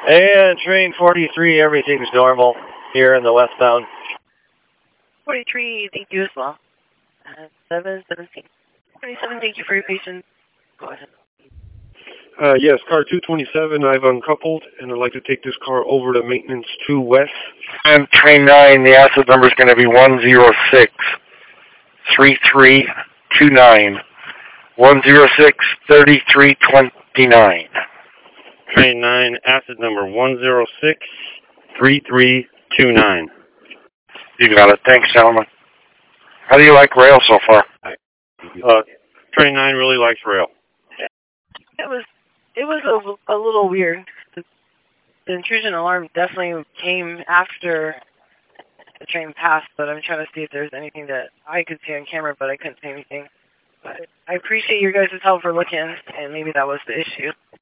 And train 43, everything's normal here in the westbound. 43, thank you as well. 717. 27, thank you for your patience. Go ahead. Yes, car 227, I've uncoupled, and I'd like to take this car over to maintenance 2 West. And train 9, the asset number is going to be 106-3329. 106-3329. Train 9, asset number 106-3329. You got it. Thanks, gentlemen. How do you like rail so far? Train 9 really likes rail. It was a little weird. The intrusion alarm definitely came after the train passed, but I'm trying to see if there's anything that I could see on camera, but I couldn't see anything. But I appreciate your guys' help for looking, and maybe that was the issue.